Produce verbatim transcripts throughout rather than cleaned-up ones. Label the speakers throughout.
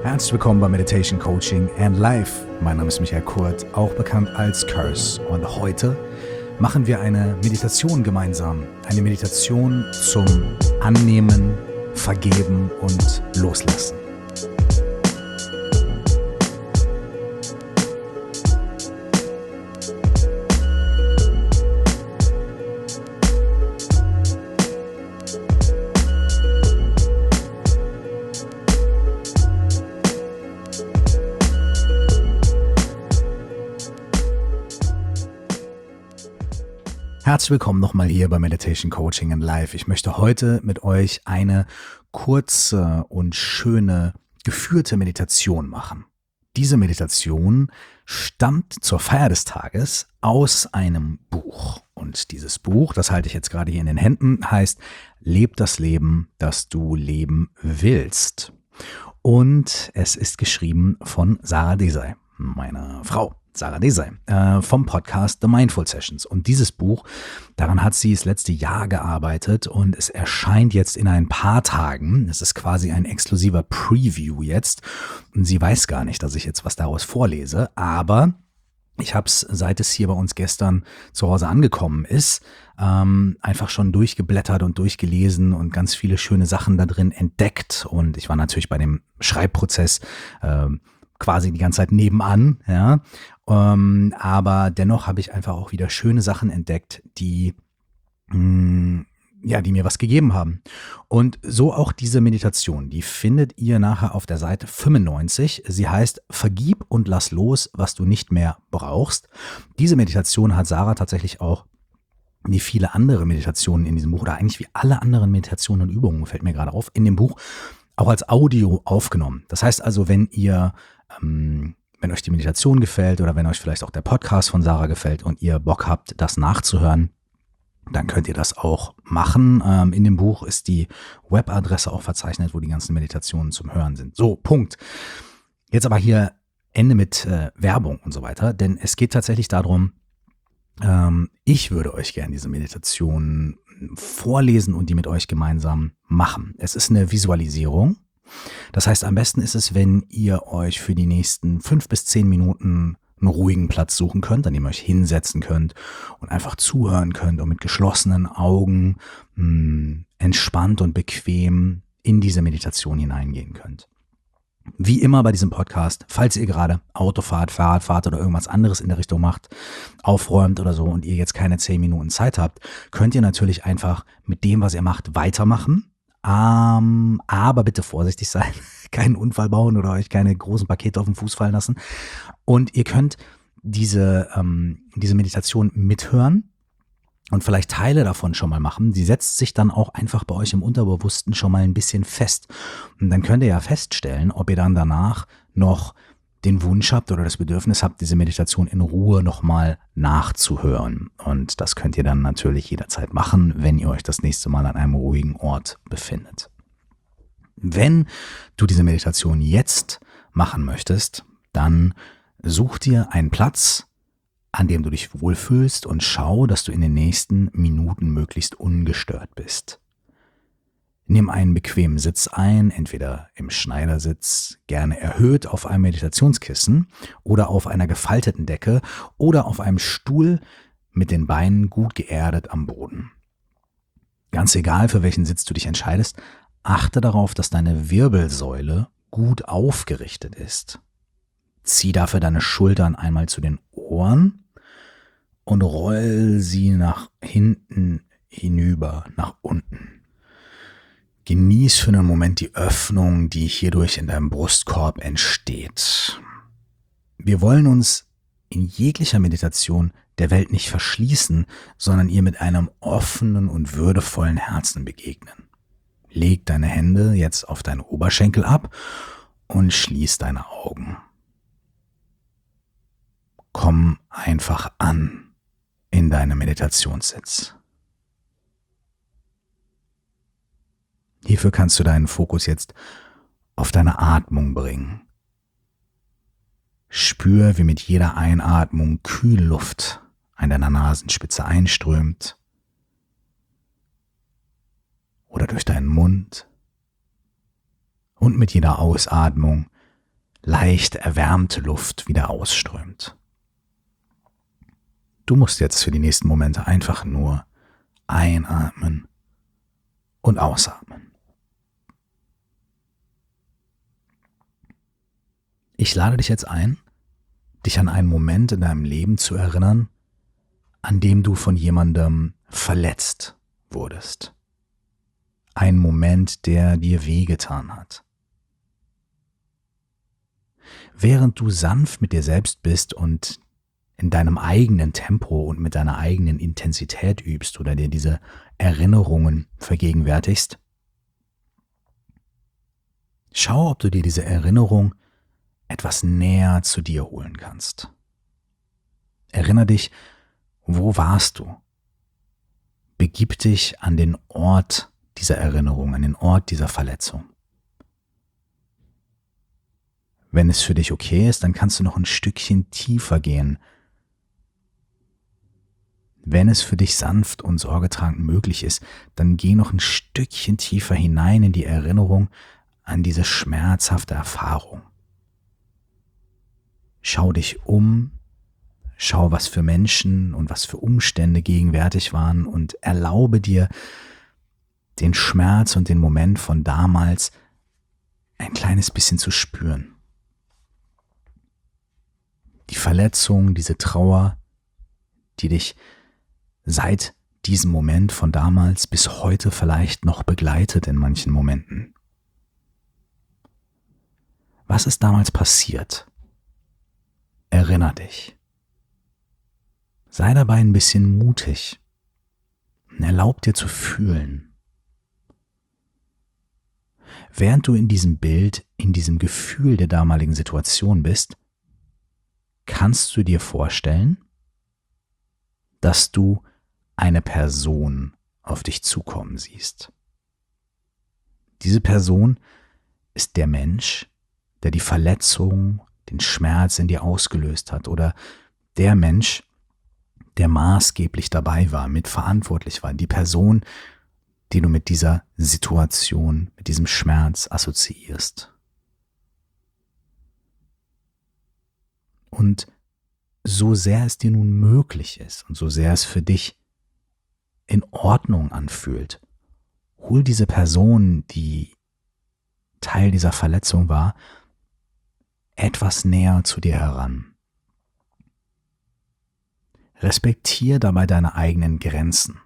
Speaker 1: Herzlich willkommen bei Meditation Coaching and Life. Mein Name ist Michael Kurt, auch bekannt als Curse. Und heute machen wir eine Meditation gemeinsam. Eine Meditation zum Annehmen, Vergeben und Loslassen. Herzlich willkommen nochmal hier bei Meditation Coaching and Life. Ich möchte heute mit euch eine kurze und schöne geführte Meditation machen. Diese Meditation stammt zur Feier des Tages aus einem Buch. Und dieses Buch, das halte ich jetzt gerade hier in den Händen, heißt Leb das Leben, das du leben willst. Und es ist geschrieben von Sarah Desai, meiner Frau. Sarah Desai äh, vom Podcast The Mindful Sessions. Und dieses Buch, daran hat sie das letzte Jahr gearbeitet und es erscheint jetzt in ein paar Tagen. Es ist quasi ein exklusiver Preview jetzt. Und sie weiß gar nicht, dass ich jetzt was daraus vorlese, aber ich habe es, seit es hier bei uns gestern zu Hause angekommen ist, ähm, einfach schon durchgeblättert und durchgelesen und ganz viele schöne Sachen da drin entdeckt. Und ich war natürlich bei dem Schreibprozess äh, quasi die ganze Zeit nebenan, ja. Ähm, aber dennoch habe ich einfach auch wieder schöne Sachen entdeckt, die, mh, ja, die mir was gegeben haben. Und so auch diese Meditation, die findet ihr nachher auf der Seite fünfundneunzig. Sie heißt Vergib und lass los, was du nicht mehr brauchst. Diese Meditation hat Sarah tatsächlich auch wie viele andere Meditationen in diesem Buch, oder eigentlich wie alle anderen Meditationen und Übungen, fällt mir gerade auf, in dem Buch auch als Audio aufgenommen. Das heißt also, wenn ihr ähm, Wenn euch die Meditation gefällt oder wenn euch vielleicht auch der Podcast von Sarah gefällt und ihr Bock habt, das nachzuhören, dann könnt ihr das auch machen. Ähm, in dem Buch ist die Webadresse auch verzeichnet, wo die ganzen Meditationen zum Hören sind. So, Punkt. Jetzt aber hier Ende mit äh, Werbung und so weiter, denn es geht tatsächlich darum, ähm, ich würde euch gerne diese Meditation vorlesen und die mit euch gemeinsam machen. Es ist eine Visualisierung. Das heißt, am besten ist es, wenn ihr euch für die nächsten fünf bis zehn Minuten einen ruhigen Platz suchen könnt, an dem ihr euch hinsetzen könnt und einfach zuhören könnt und mit geschlossenen Augen mh, entspannt und bequem in diese Meditation hineingehen könnt. Wie immer bei diesem Podcast, falls ihr gerade Auto fahrt, Fahrrad fahrt oder irgendwas anderes in der Richtung macht, aufräumt oder so und ihr jetzt keine zehn Minuten Zeit habt, könnt ihr natürlich einfach mit dem, was ihr macht, weitermachen. Um, aber bitte vorsichtig sein, keinen Unfall bauen oder euch keine großen Pakete auf den Fuß fallen lassen. Und ihr könnt diese, ähm, diese Meditation mithören und vielleicht Teile davon schon mal machen. Sie setzt sich dann auch einfach bei euch im Unterbewussten schon mal ein bisschen fest. Und dann könnt ihr ja feststellen, ob ihr dann danach noch den Wunsch habt oder das Bedürfnis habt, diese Meditation in Ruhe nochmal nachzuhören. Und das könnt ihr dann natürlich jederzeit machen, wenn ihr euch das nächste Mal an einem ruhigen Ort befindet. Wenn du diese Meditation jetzt machen möchtest, dann such dir einen Platz, an dem du dich wohlfühlst und schau, dass du in den nächsten Minuten möglichst ungestört bist. Nimm einen bequemen Sitz ein, entweder im Schneidersitz, gerne erhöht auf einem Meditationskissen oder auf einer gefalteten Decke oder auf einem Stuhl mit den Beinen gut geerdet am Boden. Ganz egal, für welchen Sitz du dich entscheidest, achte darauf, dass deine Wirbelsäule gut aufgerichtet ist. Zieh dafür deine Schultern einmal zu den Ohren und roll sie nach hinten hinüber, nach unten. Genieß für einen Moment die Öffnung, die hierdurch in deinem Brustkorb entsteht. Wir wollen uns in jeglicher Meditation der Welt nicht verschließen, sondern ihr mit einem offenen und würdevollen Herzen begegnen. Leg deine Hände jetzt auf deinen Oberschenkel ab und schließ deine Augen. Komm einfach an in deinem Meditationssitz. Hierfür kannst du deinen Fokus jetzt auf deine Atmung bringen. Spür, wie mit jeder Einatmung Kühlluft an deiner Nasenspitze einströmt oder durch deinen Mund und mit jeder Ausatmung leicht erwärmte Luft wieder ausströmt. Du musst jetzt für die nächsten Momente einfach nur einatmen und ausatmen. Ich lade dich jetzt ein, dich an einen Moment in deinem Leben zu erinnern, an dem du von jemandem verletzt wurdest. Ein Moment, der dir wehgetan hat. Während du sanft mit dir selbst bist und in deinem eigenen Tempo und mit deiner eigenen Intensität übst oder dir diese Erinnerungen vergegenwärtigst, schau, ob du dir diese Erinnerung etwas näher zu dir holen kannst. Erinnere dich, wo warst du? Begib dich an den Ort dieser Erinnerung, an den Ort dieser Verletzung. Wenn es für dich okay ist, dann kannst du noch ein Stückchen tiefer gehen. Wenn es für dich sanft und sorgetragend möglich ist, dann geh noch ein Stückchen tiefer hinein in die Erinnerung an diese schmerzhafte Erfahrung. Schau dich um, schau, was für Menschen und was für Umstände gegenwärtig waren und erlaube dir, den Schmerz und den Moment von damals ein kleines bisschen zu spüren. Die Verletzung, diese Trauer, die dich seit diesem Moment von damals bis heute vielleicht noch begleitet in manchen Momenten. Was ist damals passiert? Erinner dich. Sei dabei ein bisschen mutig und erlaub dir zu fühlen. Während du in diesem Bild, in diesem Gefühl der damaligen Situation bist, kannst du dir vorstellen, dass du eine Person auf dich zukommen siehst. Diese Person ist der Mensch, der die Verletzung, den Schmerz in dir ausgelöst hat, oder der Mensch, der maßgeblich dabei war, mitverantwortlich war, die Person, die du mit dieser Situation, mit diesem Schmerz assoziierst. Und so sehr es dir nun möglich ist und so sehr es für dich in Ordnung anfühlt, hol diese Person, die Teil dieser Verletzung war, etwas näher zu dir heran. Respektiere dabei deine eigenen Grenzen.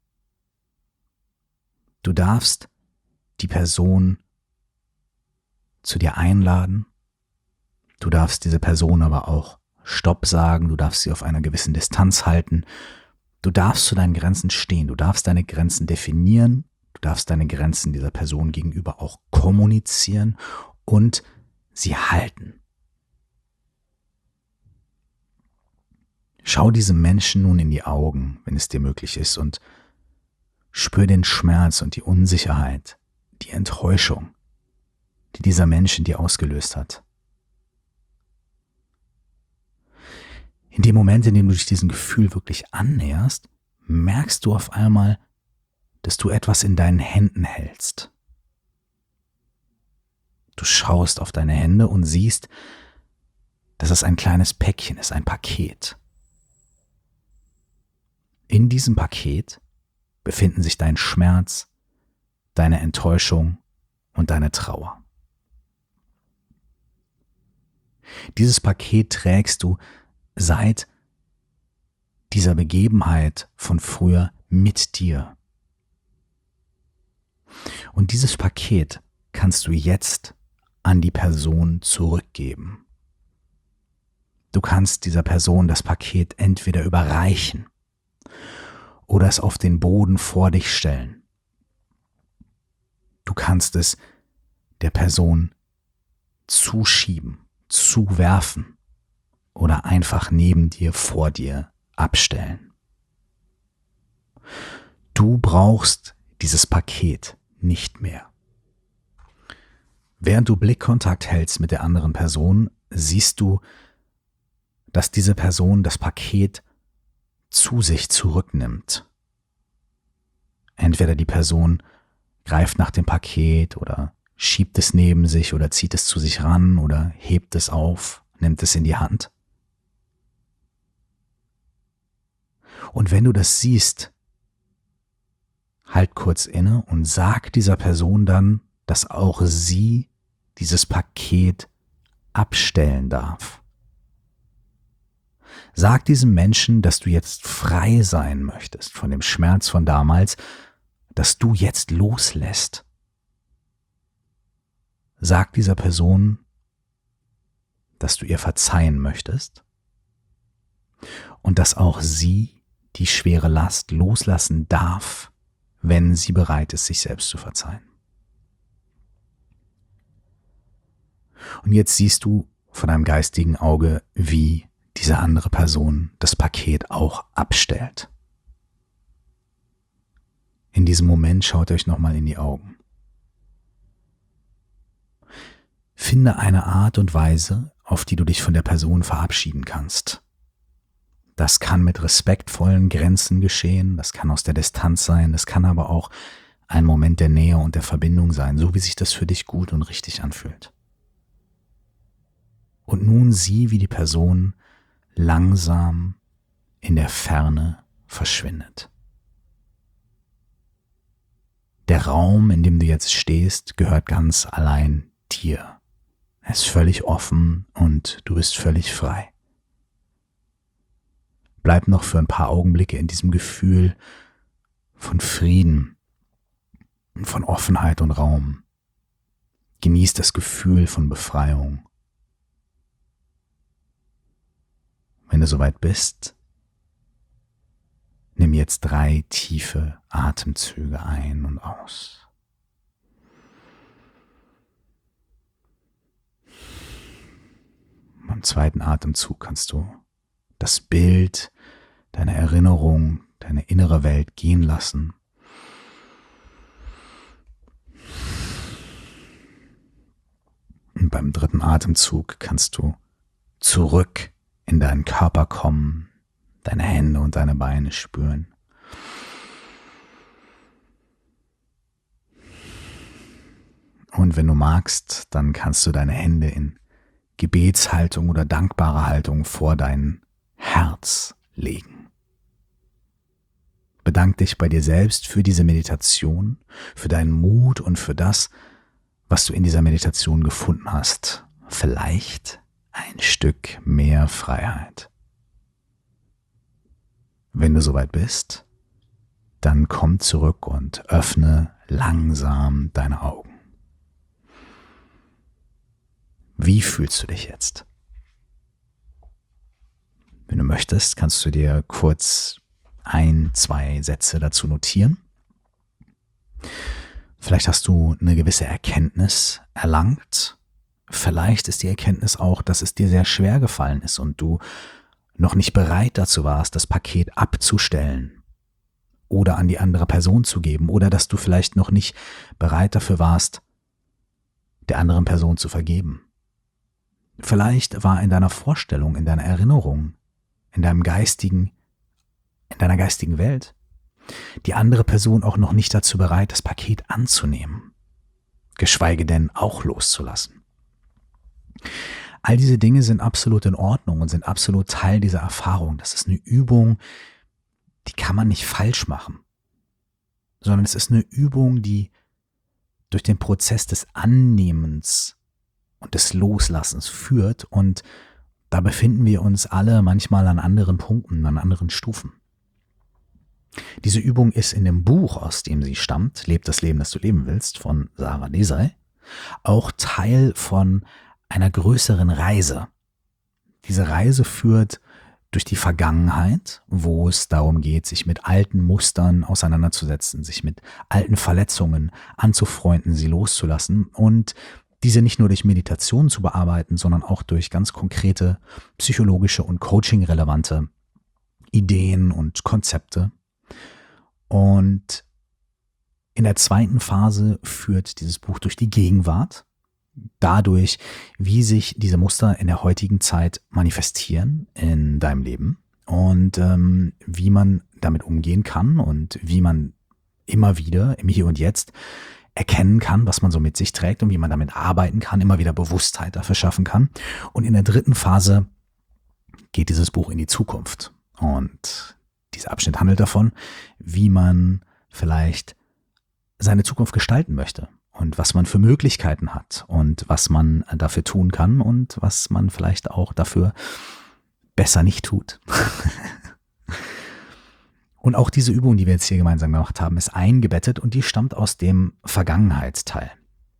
Speaker 1: Du darfst die Person zu dir einladen, du darfst diese Person aber auch Stopp sagen, du darfst sie auf einer gewissen Distanz halten, du darfst zu deinen Grenzen stehen, du darfst deine Grenzen definieren, du darfst deine Grenzen dieser Person gegenüber auch kommunizieren und sie halten. Schau diesem Menschen nun in die Augen, wenn es dir möglich ist, und spür den Schmerz und die Unsicherheit, die Enttäuschung, die dieser Mensch in dir ausgelöst hat. In dem Moment, in dem du dich diesem Gefühl wirklich annäherst, merkst du auf einmal, dass du etwas in deinen Händen hältst. Du schaust auf deine Hände und siehst, dass es ein kleines Päckchen ist, ein Paket. In diesem Paket befinden sich dein Schmerz, deine Enttäuschung und deine Trauer. Dieses Paket trägst du seit dieser Begebenheit von früher mit dir. Und dieses Paket kannst du jetzt an die Person zurückgeben. Du kannst dieser Person das Paket entweder überreichen oder es auf den Boden vor dich stellen. Du kannst es der Person zuschieben, zuwerfen oder einfach neben dir, vor dir abstellen. Du brauchst dieses Paket nicht mehr. Während du Blickkontakt hältst mit der anderen Person, siehst du, dass diese Person das Paket zu sich zurücknimmt. Entweder die Person greift nach dem Paket oder schiebt es neben sich oder zieht es zu sich ran oder hebt es auf, nimmt es in die Hand. Und wenn du das siehst, halt kurz inne und sag dieser Person dann, dass auch sie dieses Paket abstellen darf. Sag diesem Menschen, dass du jetzt frei sein möchtest von dem Schmerz von damals, dass du jetzt loslässt. Sag dieser Person, dass du ihr verzeihen möchtest und dass auch sie die schwere Last loslassen darf, wenn sie bereit ist, sich selbst zu verzeihen. Und jetzt siehst du vor deinem geistigen Auge, wie diese andere Person das Paket auch abstellt. In diesem Moment schaut euch nochmal in die Augen. Finde eine Art und Weise, auf die du dich von der Person verabschieden kannst. Das kann mit respektvollen Grenzen geschehen, das kann aus der Distanz sein, das kann aber auch ein Moment der Nähe und der Verbindung sein, so wie sich das für dich gut und richtig anfühlt. Und nun sieh, wie die Person langsam in der Ferne verschwindet. Der Raum, in dem du jetzt stehst, gehört ganz allein dir. Er ist völlig offen und du bist völlig frei. Bleib noch für ein paar Augenblicke in diesem Gefühl von Frieden, von Offenheit und Raum. Genieß das Gefühl von Befreiung. Wenn du soweit bist, nimm jetzt drei tiefe Atemzüge ein und aus. Beim zweiten Atemzug kannst du das Bild, deine Erinnerung, deine innere Welt gehen lassen. Und beim dritten Atemzug kannst du zurück in deinen Körper kommen, deine Hände und deine Beine spüren. Und wenn du magst, dann kannst du deine Hände in Gebetshaltung oder dankbare Haltung vor dein Herz legen. Bedank dich bei dir selbst für diese Meditation, für deinen Mut und für das, was du in dieser Meditation gefunden hast. Vielleicht ein Stück mehr Freiheit. Wenn du soweit bist, dann komm zurück und öffne langsam deine Augen. Wie fühlst du dich jetzt? Wenn du möchtest, kannst du dir kurz ein, zwei Sätze dazu notieren. Vielleicht hast du eine gewisse Erkenntnis erlangt. Vielleicht ist die Erkenntnis auch, dass es dir sehr schwer gefallen ist und du noch nicht bereit dazu warst, das Paket abzustellen oder an die andere Person zu geben oder dass du vielleicht noch nicht bereit dafür warst, der anderen Person zu vergeben. Vielleicht war in deiner Vorstellung, in deiner Erinnerung, in deinem geistigen, in deiner geistigen Welt die andere Person auch noch nicht dazu bereit, das Paket anzunehmen, geschweige denn auch loszulassen. All diese Dinge sind absolut in Ordnung und sind absolut Teil dieser Erfahrung. Das ist eine Übung, die kann man nicht falsch machen, sondern es ist eine Übung, die durch den Prozess des Annehmens und des Loslassens führt, und da befinden wir uns alle manchmal an anderen Punkten, an anderen Stufen. Diese Übung ist in dem Buch, aus dem sie stammt, Leb das Leben, das du leben willst, von Sara Desai, auch Teil von einer größeren Reise. Diese Reise führt durch die Vergangenheit, wo es darum geht, sich mit alten Mustern auseinanderzusetzen, sich mit alten Verletzungen anzufreunden, sie loszulassen und diese nicht nur durch Meditation zu bearbeiten, sondern auch durch ganz konkrete psychologische und coaching-relevante Ideen und Konzepte. Und in der zweiten Phase führt dieses Buch durch die Gegenwart, dadurch, wie sich diese Muster in der heutigen Zeit manifestieren in deinem Leben und ähm, wie man damit umgehen kann und wie man immer wieder im Hier und Jetzt erkennen kann, was man so mit sich trägt und wie man damit arbeiten kann, immer wieder Bewusstheit dafür schaffen kann. Und in der dritten Phase geht dieses Buch in die Zukunft. Und dieser Abschnitt handelt davon, wie man vielleicht seine Zukunft gestalten möchte und was man für Möglichkeiten hat und was man dafür tun kann und was man vielleicht auch dafür besser nicht tut. Und auch diese Übung, die wir jetzt hier gemeinsam gemacht haben, ist eingebettet und die stammt aus dem Vergangenheitsteil.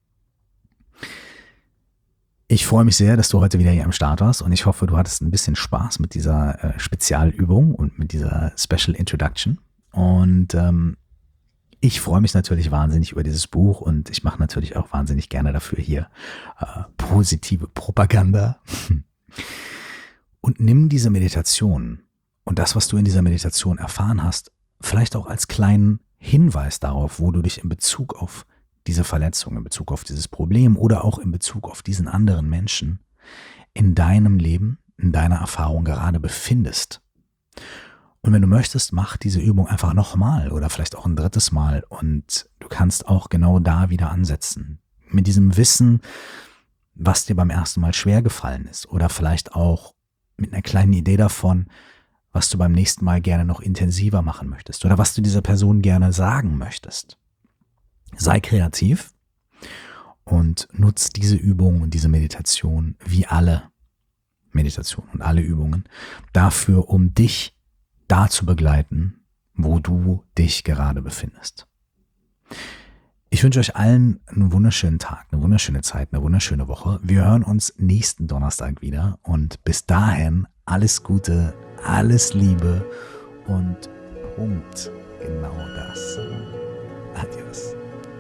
Speaker 1: Ich freue mich sehr, dass du heute wieder hier am Start warst und ich hoffe, du hattest ein bisschen Spaß mit dieser äh, Spezialübung und mit dieser Special Introduction. Und ähm, ich freue mich natürlich wahnsinnig über dieses Buch und ich mache natürlich auch wahnsinnig gerne dafür hier äh, positive Propaganda. Und nimm diese Meditation und das, was du in dieser Meditation erfahren hast, vielleicht auch als kleinen Hinweis darauf, wo du dich in Bezug auf diese Verletzung, in Bezug auf dieses Problem oder auch in Bezug auf diesen anderen Menschen in deinem Leben, in deiner Erfahrung gerade befindest. Und wenn du möchtest, mach diese Übung einfach nochmal oder vielleicht auch ein drittes Mal und du kannst auch genau da wieder ansetzen. Mit diesem Wissen, was dir beim ersten Mal schwer gefallen ist oder vielleicht auch mit einer kleinen Idee davon, was du beim nächsten Mal gerne noch intensiver machen möchtest oder was du dieser Person gerne sagen möchtest. Sei kreativ und nutz diese Übung und diese Meditation wie alle Meditationen und alle Übungen dafür, um dich da zu begleiten, wo du dich gerade befindest. Ich wünsche euch allen einen wunderschönen Tag, eine wunderschöne Zeit, eine wunderschöne Woche. Wir hören uns nächsten Donnerstag wieder und bis dahin alles Gute, alles Liebe und Punkt. Genau das. Adios.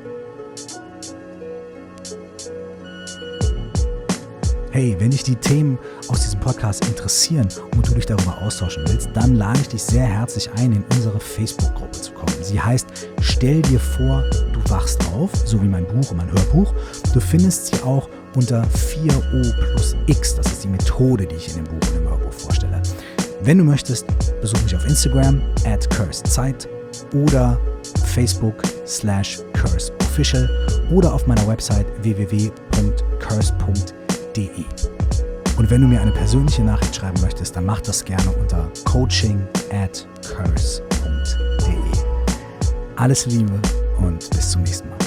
Speaker 1: Hey, wenn dich die Themen aus diesem Podcast interessieren und du dich darüber austauschen willst, dann lade ich dich sehr herzlich ein, in unsere Facebook-Gruppe zu kommen. Sie heißt Stell dir vor, du wachst auf, so wie mein Buch und mein Hörbuch. Du findest sie auch unter vier O plus X. Das ist die Methode, die ich in dem Buch und im Hörbuch vorstelle. Wenn du möchtest, besuch mich auf Instagram at cursedzeit oder Facebook slash curseofficial oder auf meiner Website w w w punkt curse punkt de. Und wenn du mir eine persönliche Nachricht schreiben möchtest, dann mach das gerne unter coaching at curse punkt de. Alles Liebe und bis zum nächsten Mal.